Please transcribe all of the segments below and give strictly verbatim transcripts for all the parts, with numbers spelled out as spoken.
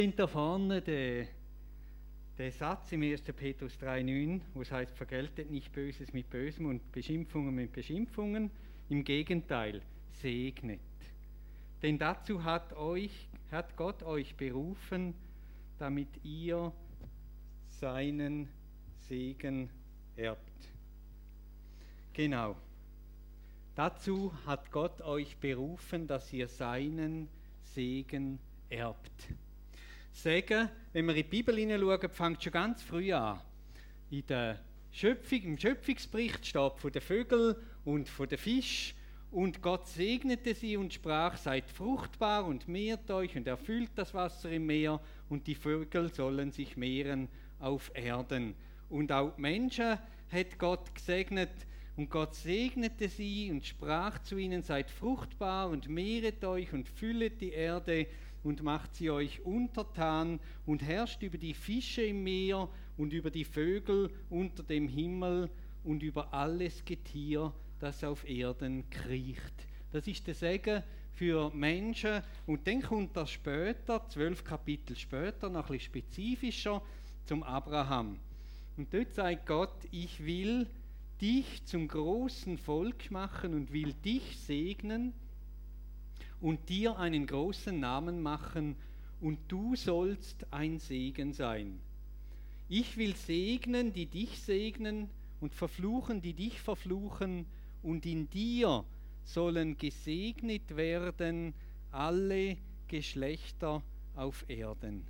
sind da vorne der, der Satz im ersten Petrus drei neun, wo es heißt, vergeltet nicht Böses mit Bösem und Beschimpfungen mit Beschimpfungen. Im Gegenteil, segnet. Denn dazu hat, euch, hat Gott euch berufen, damit ihr seinen Segen erbt. Genau. Dazu hat Gott euch berufen, dass ihr seinen Segen erbt. Segen, wenn wir in die Bibel hineinschauen, fängt schon ganz früh an. In der Schöpfung, im Schöpfungsbericht steht von den Vögeln und von den Fischen. Und Gott segnete sie und sprach, seid fruchtbar und mehrt euch und erfüllt das Wasser im Meer und die Vögel sollen sich mehren auf Erden. Und auch die Menschen hat Gott gesegnet und Gott segnete sie und sprach zu ihnen, seid fruchtbar und mehret euch und füllet die Erde und macht sie euch untertan und herrscht über die Fische im Meer und über die Vögel unter dem Himmel und über alles Getier, das auf Erden kriecht. Das ist der Segen für Menschen. Und dann kommt das später, zwölf Kapitel später, noch ein bisschen spezifischer, zum Abraham. Und dort sagt Gott, ich will dich zum großen Volk machen und will dich segnen und dir einen großen Namen machen und du sollst ein Segen sein. Ich will segnen, die dich segnen und verfluchen, die dich verfluchen und in dir sollen gesegnet werden alle Geschlechter auf Erden.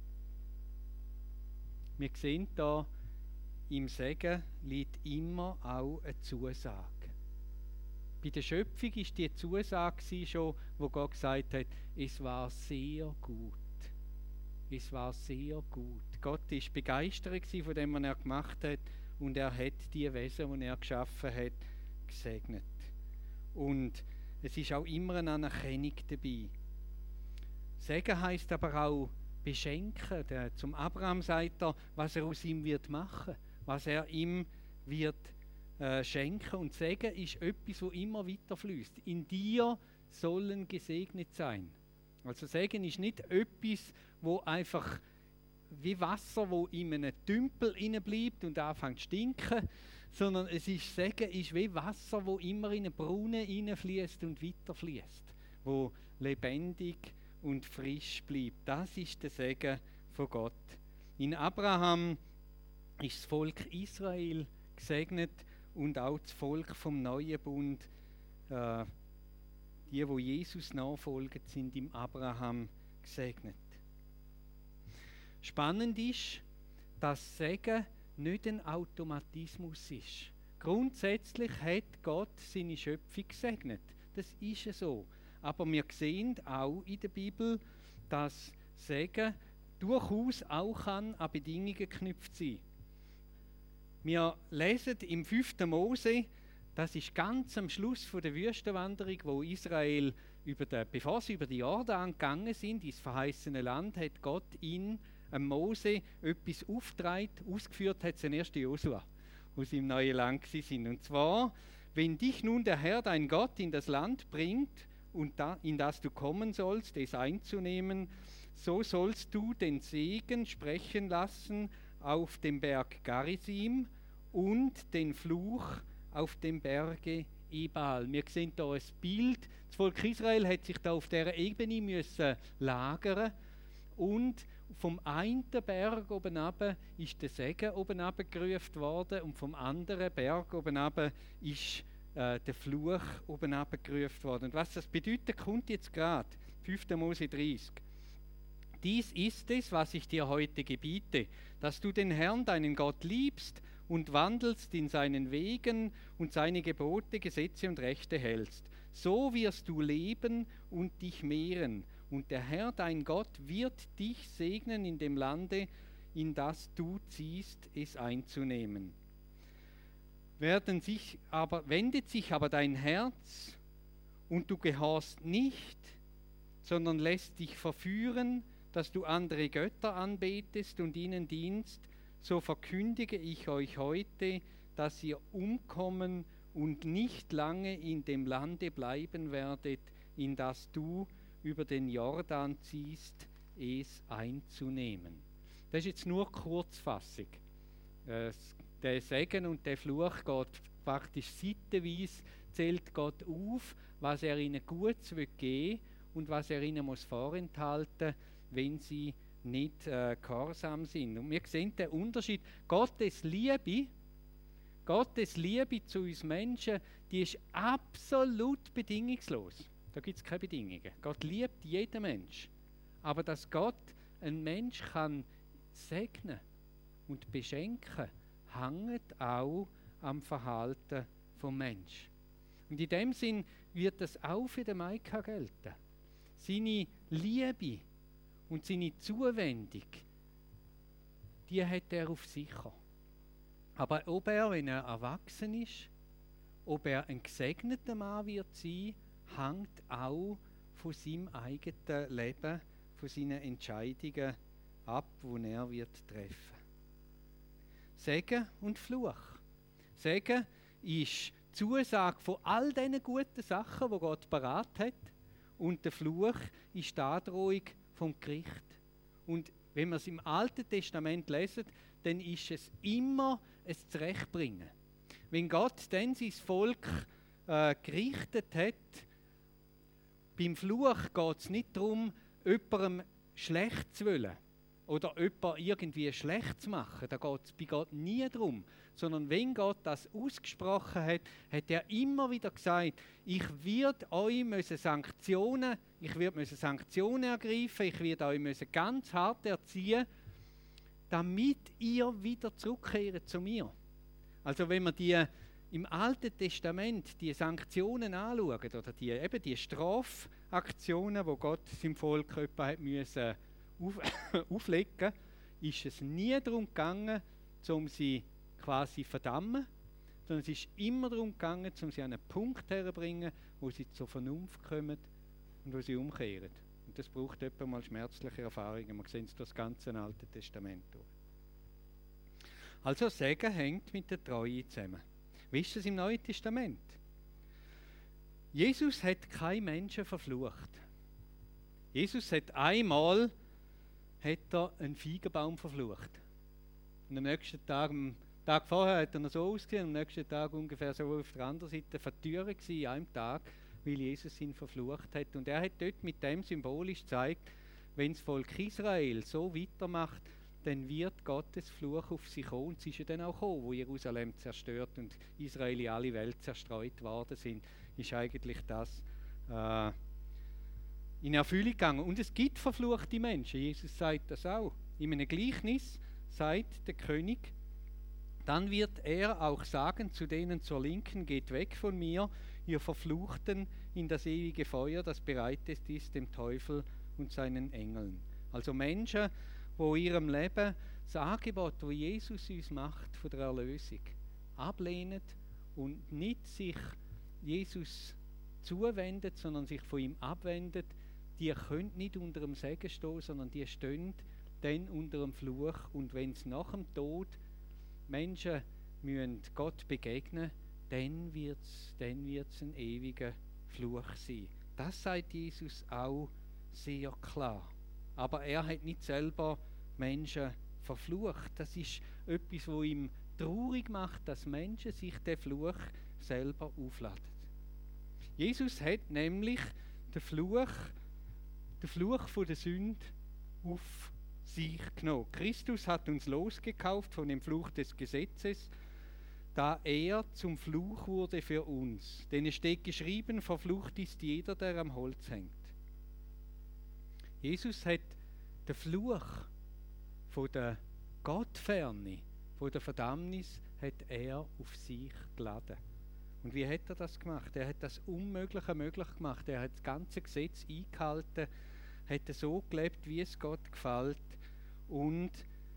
Wir sehen da, im Segen liegt immer auch eine Zusage. Bei der Schöpfung war die Zusage schon, wo Gott gesagt hat, es war sehr gut. Es war sehr gut. Gott war begeistert von dem, was er gemacht hat, und er hat die Wesen, die er geschaffen hat, gesegnet. Und es ist auch immer eine Anerkennung dabei. Segen heisst aber auch beschenken. Der, zum Abraham sagt er, was er aus ihm wird machen, was er ihm wird äh, schenken. Und Segen ist etwas, das immer weiter fließt. In dir sollen gesegnet sein. Also Segen ist nicht etwas, wo einfach wie Wasser, wo in einem Tümpel bleibt und anfängt zu stinken, sondern es ist, Segen ist wie Wasser, wo immer in einen Brunnen hineinfließt und weiterfließt, wo lebendig und frisch bleibt. Das ist der Segen von Gott. In Abraham ist das Volk Israel gesegnet und auch das Volk vom Neuen Bund, äh, die, wo Jesus nachfolgen, sind im Abraham gesegnet. Spannend ist, dass Segen nicht ein Automatismus ist. Grundsätzlich hat Gott seine Schöpfung gesegnet. Das ist so. Aber wir sehen auch in der Bibel, dass Segen durchaus auch an Bedingungen geknüpft sein. Wir lesen im fünften Mose, das ist ganz am Schluss von der Wüstenwanderung, wo Israel, über den, bevor sie über die Jordan gegangen sind, ins verheißene Land, hat Gott ihn, am Mose, etwas aufgetragen, ausgeführt hat es den ersten Josua, wo sie im neuen Land sind. Und zwar, wenn dich nun der Herr, dein Gott, in das Land bringt, und da, in das du kommen sollst, es einzunehmen, so sollst du den Segen sprechen lassen auf dem Berg Garisim und den Fluch auf dem Berge Ebal. Wir sehen hier ein Bild. Das Volk Israel hat sich da auf dieser Ebene müssen lagern und vom einen Berg oben runter ist der Segen oben runtergerufen worden und vom anderen Berg oben runter ist äh, der Fluch oben runtergerufen worden. Und was das bedeutet, kommt jetzt gerade. fünfter Mose dreißig. Dies ist es, was ich dir heute gebiete, dass du den Herrn, deinen Gott, liebst und wandelst in seinen Wegen und seine Gebote, Gesetze und Rechte hältst. So wirst du leben und dich mehren. Und der Herr, dein Gott, wird dich segnen in dem Lande, in das du ziehst, es einzunehmen. Werden sich aber, wendet sich aber dein Herz und du gehorchst nicht, sondern lässt dich verführen, dass du andere Götter anbetest und ihnen dienst, so verkündige ich euch heute, dass ihr umkommen und nicht lange in dem Lande bleiben werdet, in das du über den Jordan ziehst, es einzunehmen. Das ist jetzt nur Kurzfassung. Äh, der Segen und der Fluch geht praktisch seitenweise, zählt Gott auf, was er ihnen Gutes geben will und was er ihnen muss vorenthalten, wenn sie nicht äh, gehorsam sind. Und wir sehen den Unterschied. Gottes Liebe, Gottes Liebe zu uns Menschen, die ist absolut bedingungslos. Da gibt es keine Bedingungen. Gott liebt jeden Mensch. Aber dass Gott einen Mensch kann segnen und beschenken, hängt auch am Verhalten vom Mensch. Und in dem Sinn wird das auch für den Maika gelten. Seine Liebe und seine Zuwendung, die hat er auf sicher. Aber ob er, wenn er erwachsen ist, ob er ein gesegneter Mann wird sein, hängt auch von seinem eigenen Leben, von seinen Entscheidungen ab, die er wird treffen. Segen und Fluch. Segen ist Zusage von all diesen guten Sachen, die Gott parat hat. Und der Fluch ist die Androhung vom Gericht. Und wenn wir es im Alten Testament lesen, dann ist es immer ein Zurechtbringen. Wenn Gott dann sein Volk äh, gerichtet hat, beim Fluch geht es nicht darum, jemandem schlecht zu wollen oder jemanden irgendwie schlecht zu machen. Da geht es bei Gott nie darum. Sondern wenn Gott das ausgesprochen hat, hat er immer wieder gesagt, ich werde euch müssen Sanktionen, ich werde müssen Sanktionen ergreifen, ich werde euch müssen ganz hart erziehen, damit ihr wieder zurückkehrt zu mir. Also wenn wir die im Alten Testament die Sanktionen anschauen, oder die, eben die Strafaktionen, wo Gott seinem Volk hat müssen auf, auflegen, ist es nie darum gegangen, um sie quasi verdammen, sondern es ist immer darum gegangen, um sie an einen Punkt herzubringen, wo sie zur Vernunft kommen und wo sie umkehren. Und das braucht etwa mal schmerzliche Erfahrungen. Man sieht es durch das ganze Alte Testament durch. Also Segen hängt mit der Treue zusammen. Wie ist das im Neuen Testament? Jesus hat keinen Menschen verflucht. Jesus hat einmal hat er einen Feigenbaum verflucht. Und am nächsten Tag, am Tag vorher hat er noch so ausgesehen, am nächsten Tag ungefähr so auf der anderen Seite vertüren gewesen, an einem Tag, weil Jesus ihn verflucht hat. Und er hat dort mit dem symbolisch gezeigt, wenn das Volk Israel so weitermacht, dann wird Gottes Fluch auf sie kommen. Und es ist ja dann auch gekommen, wo Jerusalem zerstört und Israel in alle Welt zerstreut worden sind, ist eigentlich das äh, in Erfüllung gegangen. Und es gibt verfluchte Menschen. Jesus sagt das auch. In einem Gleichnis sagt der König, dann wird er auch sagen zu denen zur Linken, geht weg von mir, ihr Verfluchten, in das ewige Feuer, das bereitet ist dem Teufel und seinen Engeln. Also Menschen, wo in ihrem Leben das Angebot, das Jesus uns macht von der Erlösung, ablehnen und nicht sich Jesus zuwendet, sondern sich von ihm abwendet, die können nicht unter dem Segen stehen, sondern die stehen dann unter dem Fluch. Und wenn es nach dem Tod Menschen müssen Gott begegnen, dann wird es dann wird's ein ewiger Fluch sein. Das sagt Jesus auch sehr klar. Aber er hat nicht selber Menschen verflucht. Das ist etwas, was ihm traurig macht, dass Menschen sich den Fluch selber aufladen. Jesus hat nämlich den Fluch, den Fluch von der Sünde auf sich genommen. Christus hat uns losgekauft von dem Fluch des Gesetzes, da er zum Fluch wurde für uns. Denn es steht geschrieben, verflucht ist jeder, der am Holz hängt. Jesus hat den Fluch von der Gottferne, von der Verdammnis, hat er auf sich geladen. Und wie hat er das gemacht? Er hat das Unmögliche möglich gemacht. Er hat das ganze Gesetz eingehalten, hat so gelebt, wie es Gott gefällt. Und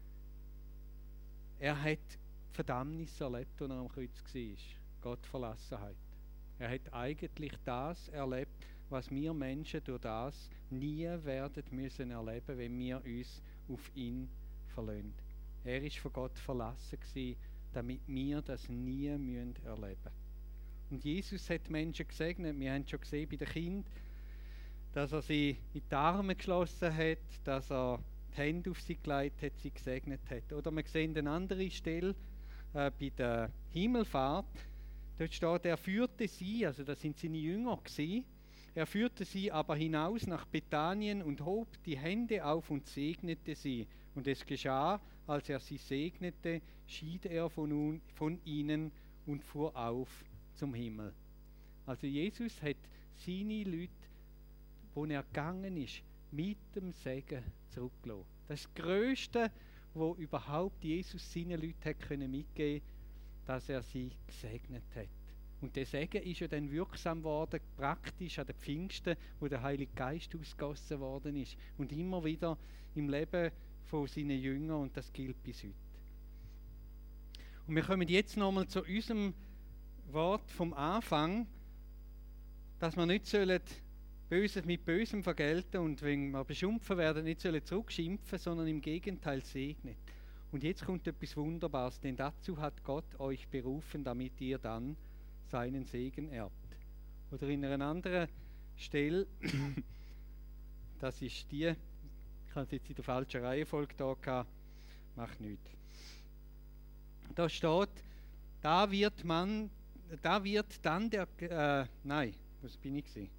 er hat Verdammnis erlebt, als er am Kreuz war. Gottverlassenheit. Er hat eigentlich das erlebt, was wir Menschen durch das nie werden müssen erleben, wenn wir uns auf ihn verlassen. Er ist von Gott verlassen gewesen, damit wir das nie müssen erleben. Und Jesus hat Menschen gesegnet. Wir haben schon gesehen bei den Kindern, dass er sie in die Arme geschlossen hat, dass er die Hände auf sie gelegt hat, sie gesegnet hat. Oder wir sehen eine andere Stelle äh, bei der Himmelfahrt. Dort steht, er führte sie, also das sind seine Jünger gewesen, er führte sie aber hinaus nach Bethanien und hob die Hände auf und segnete sie. Und es geschah, als er sie segnete, schied er von, von ihnen und fuhr auf zum Himmel. Also Jesus hat seine Leute, wo er gegangen ist, mit dem Segen zurückgelassen. Das ist das Größte, was überhaupt Jesus seinen Leuten hat können mitgeben, dass er sie gesegnet hat. Und der Segen ist ja dann wirksam geworden, praktisch an den Pfingsten, wo der Heilige Geist ausgegossen worden ist. Und immer wieder im Leben von seinen Jüngern, und das gilt bis heute. Und wir kommen jetzt nochmal zu unserem Wort vom Anfang, dass wir nicht sollen Böses mit Bösem vergelten und wenn wir beschimpfen werden, nicht sollen zurückschimpfen, sondern im Gegenteil segnen. Und jetzt kommt etwas Wunderbares, denn dazu hat Gott euch berufen, damit ihr dann seinen Segen erbt. Oder in einer anderen Stelle, das ist die, ich habe es jetzt in der falschen Reihenfolge da gehabt, macht nichts. Da steht, da wird man, da wird dann der, äh, nein, was bin ich gewesen?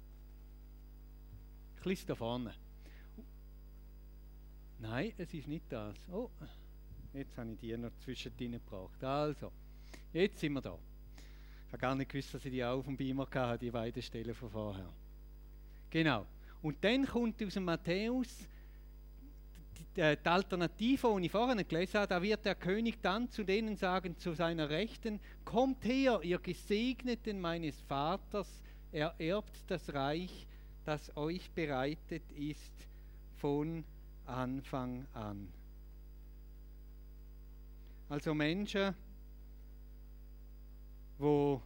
Ich lese da vorne. Nein, es ist nicht das. Oh, jetzt habe ich die noch zwischendrin gebraucht. Also, jetzt sind wir da. Ich habe gar nicht gewusst, dass ich die auch auf dem Beamer hatte, die beiden Stellen von vorher. Genau. Und dann kommt aus dem Matthäus die, die, die Alternative, die ich vorhin gelesen habe. Da wird der König dann zu denen sagen, zu seiner Rechten: Kommt her, ihr Gesegneten meines Vaters, er erbt das Reich, das euch bereitet ist von Anfang an. Also Menschen, wo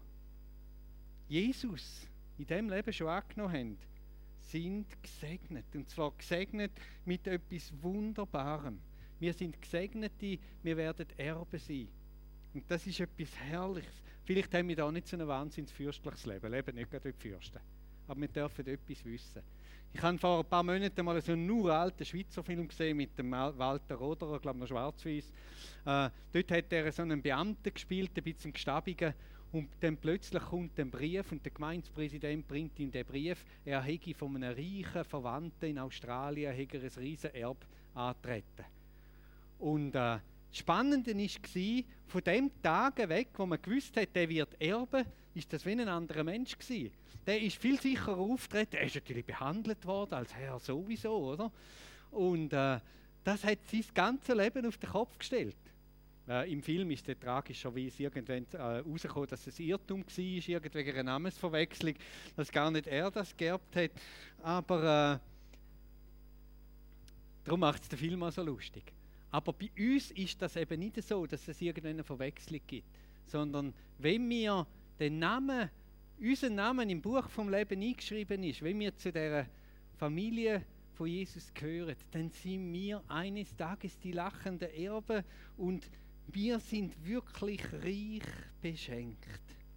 Jesus in diesem Leben schon angenommen haben, sind gesegnet. Und zwar gesegnet mit etwas Wunderbarem. Wir sind Gesegnete, wir werden Erben sein. Und das ist etwas Herrliches. Vielleicht haben wir da nicht so ein wahnsinnig fürstliches Leben, leben nicht gerade die Fürsten. Aber wir dürfen etwas wissen. Ich habe vor ein paar Monaten mal so einen nur alten Schweizer Film gesehen mit dem Walter Roderer, ich glaube noch schwarz-weiß. Äh, dort hat er so einen Beamten gespielt, ein bisschen gestabigen. Und dann plötzlich kommt ein Brief und der Gemeindepräsident bringt ihm den Brief, er hätte von einem reichen Verwandten in Australien hätte er ein riesen Erbe antreten. Und äh, das Spannende war, von dem Tag weg, wo man gewusst hat, der wird erben, ist das wie ein anderer Mensch gewesen. Der ist viel sicherer aufgetreten, er ist natürlich behandelt worden als Herr sowieso, oder? Und äh, das hat sein ganzes Leben auf den Kopf gestellt. Äh, Im Film ist es tragischerweise irgendwann äh, herausgekommen, dass es Irrtum war, irgendwie eine Namensverwechslung, dass gar nicht er das geerbt hat. Aber äh, darum macht es den Film auch so lustig. Aber bei uns ist das eben nicht so, dass es irgendeine Verwechslung gibt, sondern wenn wir den Namen, unser Name im Buch vom Leben eingeschrieben ist, wenn wir zu der Familie von Jesus gehören, dann sind wir eines Tages die lachenden Erben und wir sind wirklich reich beschenkt.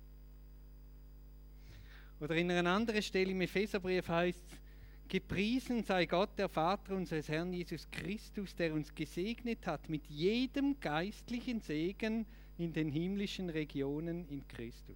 Oder in einer anderen Stelle im Epheserbrief heißt es: Gepriesen sei Gott, der Vater unseres Herrn Jesus Christus, der uns gesegnet hat mit jedem geistlichen Segen in den himmlischen Regionen in Christus.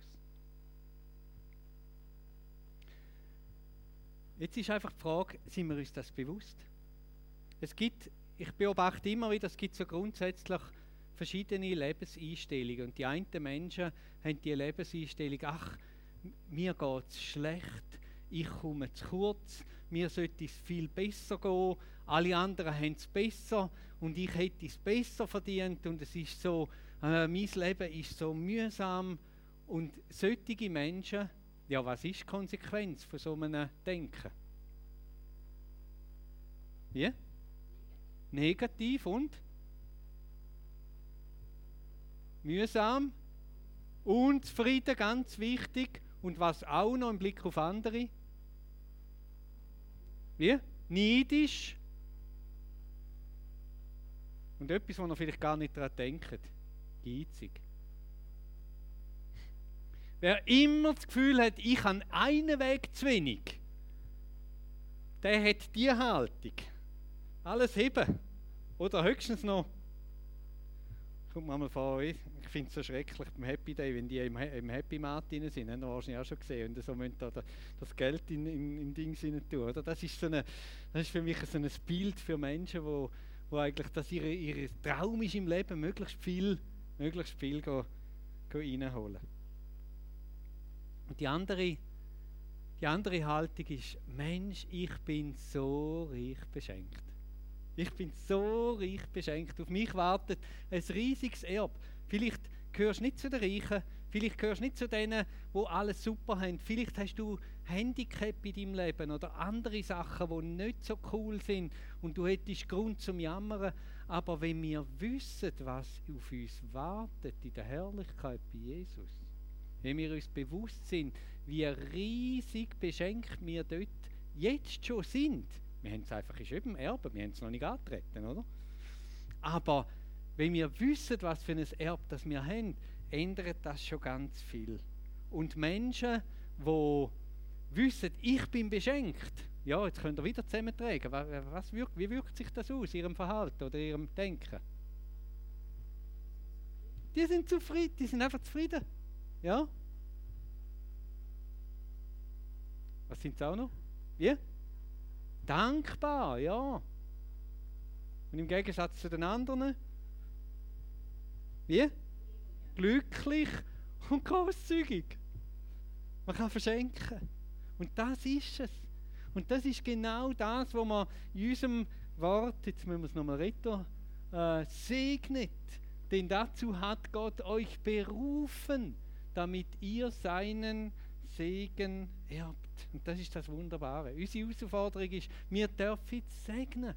Jetzt ist einfach die Frage, sind wir uns das bewusst? Es gibt, ich beobachte immer wieder, es gibt so grundsätzlich verschiedene Lebenseinstellungen. Und die einen Menschen haben die Lebenseinstellung, ach, mir geht es schlecht, ich komme zu kurz, mir sollte es viel besser gehen, alle anderen haben es besser und ich hätte es besser verdient und es ist so, äh, mein Leben ist so mühsam. Und solche Menschen, ja, was ist die Konsequenz von so einem Denken? Wie? Negativ und mühsam, unzufrieden, ganz wichtig. Und was auch noch im Blick auf andere? Wie? Neidisch. Und etwas, wo ihr vielleicht gar nicht daran denkt: geizig. Wer immer das Gefühl hat, ich habe einen Weg zu wenig, der hat die Haltung. Alles heben. Oder höchstens noch, kommt manchmal vor, ich finde es so schrecklich beim Happy Day, wenn die im, im Happy Mart drin sind, haben wir wahrscheinlich auch schon gesehen, und so müssen da das Geld in, in, in Dings rein tun. Oder? Das, ist so eine, das ist für mich so ein Bild für Menschen, wo, wo eigentlich das ihre, ihre Traum ist im Leben, möglichst viel, möglichst viel go, go reinholen. Und die andere, die andere Haltung ist, Mensch, ich bin so reich beschenkt. Ich bin so reich beschenkt. Auf mich wartet ein riesiges Erbe. Vielleicht gehörst du nicht zu den Reichen, vielleicht gehörst du nicht zu denen, die alles super haben. Vielleicht hast du Handicap in deinem Leben oder andere Sachen, die nicht so cool sind und du hättest Grund zum Jammern. Aber wenn wir wissen, was auf uns wartet in der Herrlichkeit bei Jesus, wenn wir uns bewusst sind, wie riesig beschenkt wir dort jetzt schon sind. Wir haben es einfach im Erbe, wir haben es noch nicht angetreten, oder? Aber wenn wir wissen, was für ein Erbe das wir haben, ändert das schon ganz viel. Und Menschen, die wissen, ich bin beschenkt, ja, jetzt könnt ihr wieder zusammentragen. Was wirkt, wie wirkt sich das aus, ihrem Verhalten oder ihrem Denken? Die sind zufrieden, die sind einfach zufrieden. Ja? Was sind sie auch noch? Wie? Dankbar, ja. Und im Gegensatz zu den anderen? Wie? Glücklich und großzügig. Man kann verschenken. Und das ist es. Und das ist genau das, was man in unserem Wort, jetzt müssen wir es nochmal retten, äh, segnet. Denn dazu hat Gott euch berufen, damit ihr seinen Segen erbt. Und das ist das Wunderbare. Unsere Herausforderung ist, wir dürfen segnen.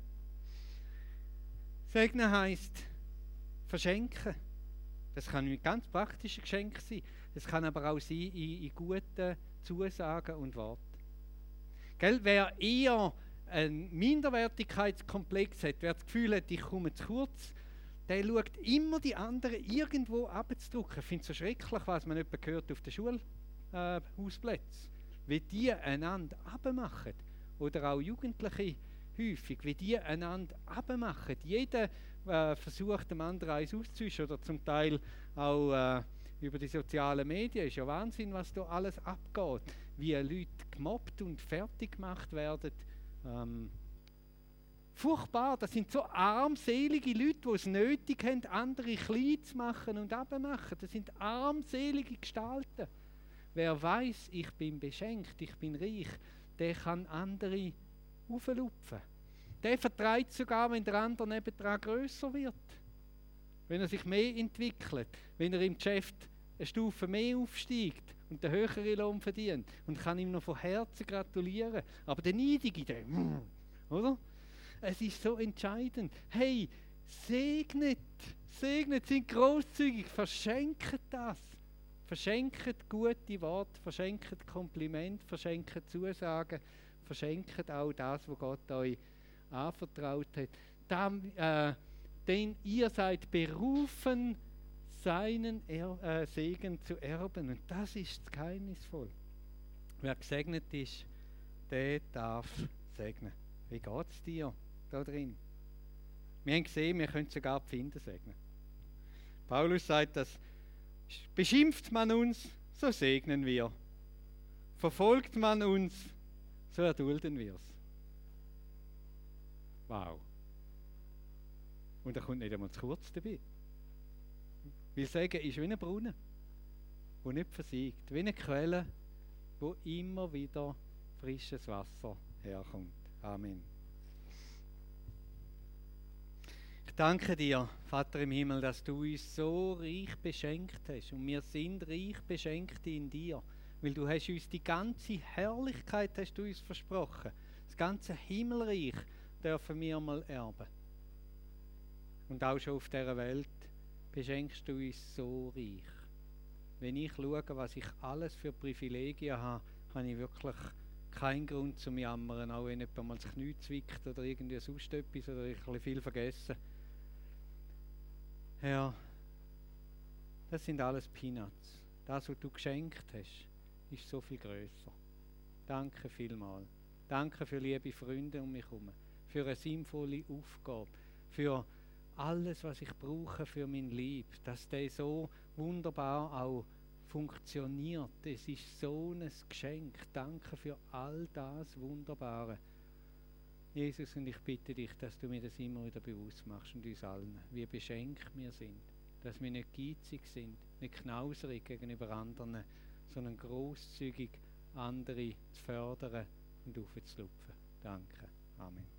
Segnen heisst verschenken. Das kann mit ganz praktischen Geschenken sein. Es kann aber auch sein in, in guten Zusagen und Worten. Gell, wer eher einen Minderwertigkeitskomplex hat, wer das Gefühl hat, ich komme zu kurz, der schaut immer die anderen irgendwo abzudrücken. Ich finde es so schrecklich, was man nicht gehört auf den Schulhausplätzen. Wie die einander abmachen. Oder auch Jugendliche häufig, wie die einander abmachen. Jeder äh, versucht, dem anderen eins auszuwischen. Oder zum Teil auch äh, über die sozialen Medien. Ist ja Wahnsinn, was da alles abgeht. Wie Leute gemobbt und fertig gemacht werden. Ähm, furchtbar, das sind so armselige Leute, die es nötig haben, andere klein zu machen und abzumachen. Das sind armselige Gestalten. Wer weiß, ich bin beschenkt, ich bin reich, der kann andere auflupfen. Der vertreibt sogar, wenn der andere nebendran grösser wird. Wenn er sich mehr entwickelt, wenn er im Geschäft eine Stufe mehr aufsteigt und den höheren Lohn verdient und kann ihm noch von Herzen gratulieren. Aber der Neidige, der, oder? Es ist so entscheidend. Hey, segnet, segnet, sind großzügig, verschenkt das. Verschenkt gute Worte, verschenkt Komplimente, verschenkt Zusagen, verschenkt auch das, was Gott euch anvertraut hat. Dann, äh, denn ihr seid berufen, seinen er äh, Segen zu erben. Und das ist geheimnisvoll. Wer gesegnet ist, der darf segnen. Wie geht es dir da drin? Wir haben gesehen, wir können sogar die Finder segnen. Paulus sagt, dass beschimpft man uns, so segnen wir. Verfolgt man uns, so erdulden wir es. Wow. Und er kommt nicht einmal zu kurz dabei. Weil Segen ist wie ein Brunnen, der nicht versiegt. Wie eine Quelle, wo immer wieder frisches Wasser herkommt. Amen. Ich danke dir, Vater im Himmel, dass du uns so reich beschenkt hast. Und wir sind reich beschenkt in dir. Weil du hast uns die ganze Herrlichkeit hast du uns versprochen. Das ganze Himmelreich dürfen wir mal erben. Und auch schon auf dieser Welt beschenkst du uns so reich. Wenn ich schaue, was ich alles für Privilegien habe, habe ich wirklich keinen Grund zum Jammern, auch wenn jemand mal das Knie zwickt oder irgendwie sonst etwas oder ich ein bisschen viel vergesse. Herr, das sind alles Peanuts. Das, was du geschenkt hast, ist so viel grösser. Danke vielmals. Danke für liebe Freunde um mich herum, für eine sinnvolle Aufgabe, für alles, was ich brauche für mein Leben, dass der so wunderbar auch funktioniert. Es ist so ein Geschenk. Danke für all das Wunderbare. Jesus, und ich bitte dich, dass du mir das immer wieder bewusst machst und uns allen, wie beschenkt wir sind, dass wir nicht geizig sind, nicht knauserig gegenüber anderen, sondern großzügig andere zu fördern und aufzulupfen. Danke. Amen.